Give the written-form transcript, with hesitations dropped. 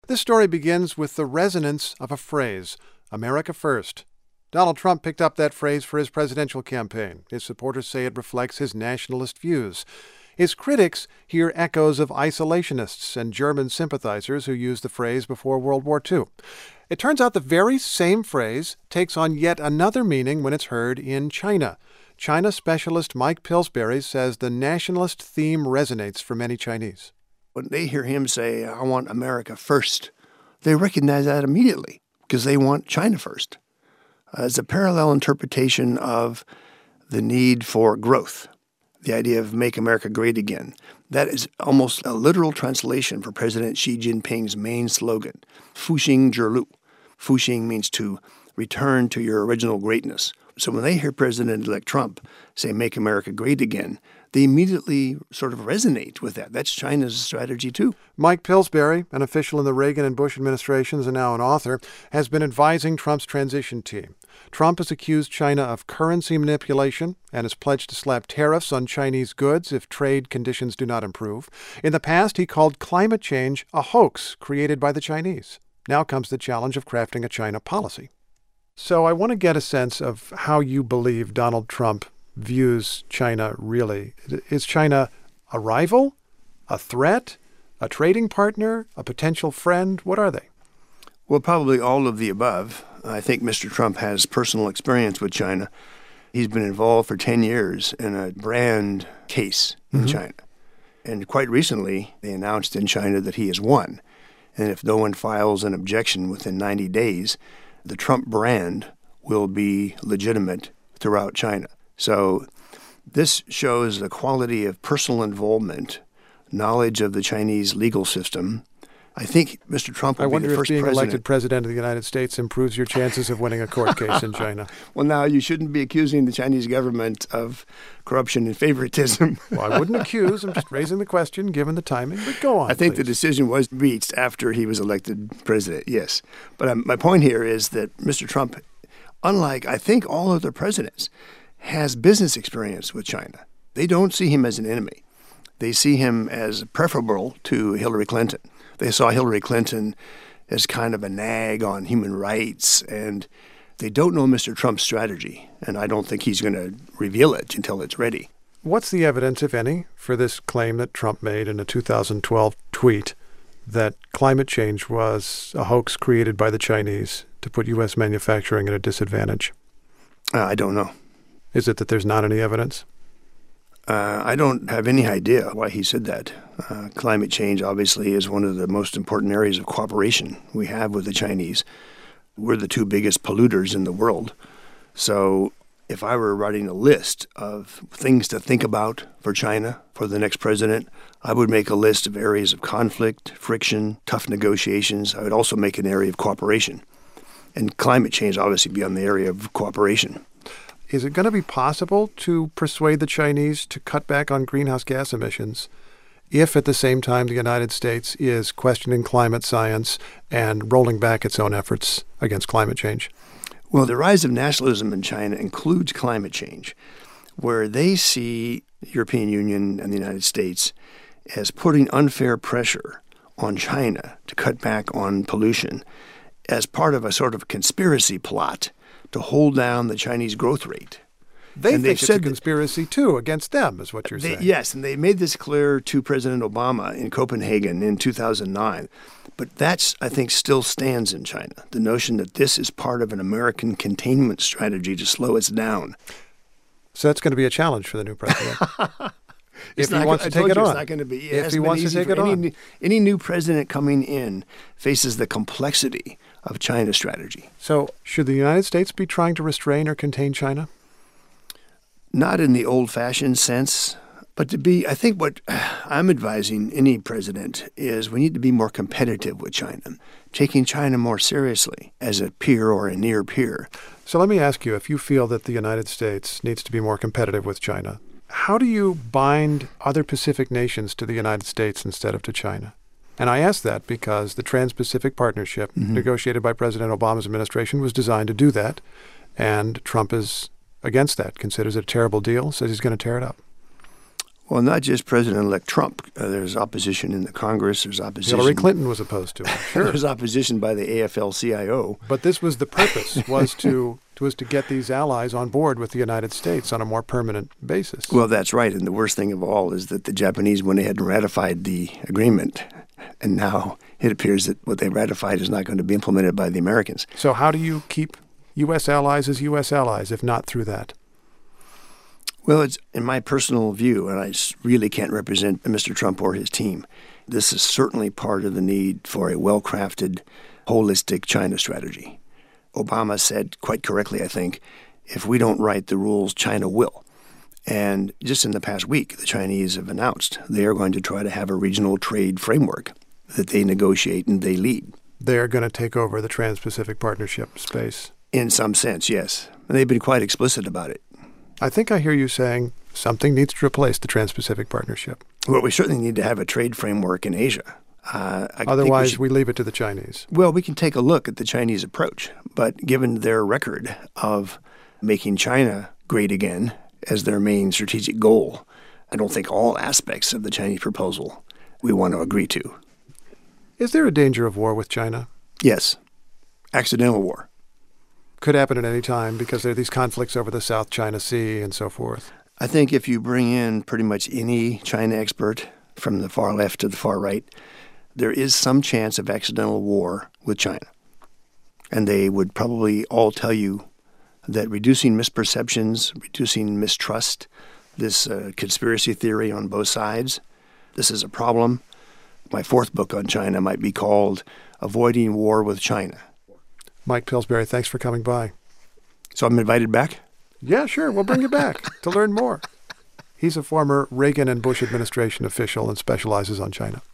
This story begins with the resonance of a phrase, America First. Donald Trump picked up that phrase for his presidential campaign. His supporters say it reflects his nationalist views. His critics hear echoes of isolationists and German sympathizers who used the phrase before World War II. It turns out the very same phrase takes on yet another meaning when it's heard in China. China specialist Mike Pillsbury says the nationalist theme resonates for many Chinese. When they hear him say, I want America first, they recognize that immediately because they want China first. It's a parallel interpretation of the need for growth, the idea of make America great again. That is almost a literal translation for President Xi Jinping's main slogan, Fuxing Zhilu. Fuxing means to return to your original greatness. So when they hear President-elect Trump say make America great again, they immediately sort of resonate with that. That's China's strategy, too. Mike Pillsbury, an official in the Reagan and Bush administrations and now an author, has been advising Trump's transition team. Trump has accused China of currency manipulation and has pledged to slap tariffs on Chinese goods if trade conditions do not improve. In the past, he called climate change a hoax created by the Chinese. Now comes the challenge of crafting a China policy. So I want to get a sense of how you believe Donald Trump views China really. Is China a rival, a threat, a trading partner, a potential friend? What are they? Well, probably all of the above. I think Mr. Trump has personal experience with China. He's been involved for 10 years in a brand case in China. And quite recently, they announced in China that he has won. And if no one files an objection within 90 days, the Trump brand will be legitimate throughout China. So this shows the quality of personal involvement, knowledge of the Chinese legal system. I think Mr. Trump will be the first president. I wonder if being elected president of the United States improves your chances of winning a court case in China. Well, now, you shouldn't be accusing the Chinese government of corruption and favoritism. Well, I wouldn't accuse. I'm just raising the question, given the timing. But go on, I think please. The decision was reached after he was elected president, yes. But my point here is that Mr. Trump, unlike, I think, all other presidents, has business experience with China. They don't see him as an enemy. They see him as preferable to Hillary Clinton. They saw Hillary Clinton as kind of a nag on human rights, and they don't know Mr. Trump's strategy, and I don't think he's going to reveal it until it's ready. What's the evidence, if any, for this claim that Trump made in a 2012 tweet that climate change was a hoax created by the Chinese to put U.S. manufacturing at a disadvantage? I don't know. Is it that there's not any evidence? I don't have any idea why he said that. Climate change, obviously, is one of the most important areas of cooperation we have with the Chinese. We're the two biggest polluters in the world. So if I were writing a list of things to think about for China for the next president, I would make a list of areas of conflict, friction, tough negotiations. I would also make an area of cooperation. And climate change, obviously, be on the area of cooperation. Is it going to be possible to persuade the Chinese to cut back on greenhouse gas emissions if at the same time the United States is questioning climate science and rolling back its own efforts against climate change? Well, the rise of nationalism in China includes climate change, where they see the European Union and the United States as putting unfair pressure on China to cut back on pollution as part of a sort of conspiracy plot to hold down the Chinese growth rate. They think it's a conspiracy, too, against them, is what you're saying. Yes, and they made this clear to President Obama in Copenhagen in 2009. But that's, I think, still stands in China, the notion that this is part of an American containment strategy to slow us down. So that's going to be a challenge for the new president. If he wants to take it on. It's not going to be. If he wants to take it on. Any new president coming in faces the complexity of China's strategy. So should the United States be trying to restrain or contain China? Not in the old-fashioned sense, but to be, I think what I'm advising any president is we need to be more competitive with China, taking China more seriously as a peer or a near peer. So let me ask you, if you feel that the United States needs to be more competitive with China, how do you bind other Pacific nations to the United States instead of to China? And I ask that because the Trans-Pacific Partnership negotiated by President Obama's administration was designed to do that. And Trump is against that, considers it a terrible deal, says he's going to tear it up. Well, not just President-elect Trump. There's opposition in the Congress. There's opposition. Hillary Clinton was opposed to it. Sure. There's opposition by the AFL-CIO. But this was the purpose, was to get these allies on board with the United States on a more permanent basis. Well, that's right. And the worst thing of all is that the Japanese went ahead and ratified the agreement. And now it appears that what they ratified is not going to be implemented by the Americans. So how do you keep U.S. allies as U.S. allies, if not through that? Well, it's in my personal view, and I really can't represent Mr. Trump or his team, this is certainly part of the need for a well-crafted, holistic China strategy. Obama said quite correctly, I think, if we don't write the rules, China will. And just in the past week, the Chinese have announced they are going to try to have a regional trade framework that they negotiate and they lead. They're going to take over the Trans-Pacific Partnership space. In some sense, yes. And they've been quite explicit about it. I think I hear you saying something needs to replace the Trans-Pacific Partnership. Well, we certainly need to have a trade framework in Asia. Otherwise, we leave it to the Chinese. Well, we can take a look at the Chinese approach. But given their record of making China great again as their main strategic goal, I don't think all aspects of the Chinese proposal we want to agree to. Is there a danger of war with China? Yes. Accidental war. Could happen at any time because there are these conflicts over the South China Sea and so forth. I think if you bring in pretty much any China expert from the far left to the far right, there is some chance of accidental war with China. And they would probably all tell you that reducing misperceptions, reducing mistrust, this conspiracy theory on both sides, this is a problem. My fourth book on China might be called Avoiding War with China. Mike Pillsbury, thanks for coming by. So I'm invited back? Yeah, sure. We'll bring you back to learn more. He's a former Reagan and Bush administration official and specializes on China.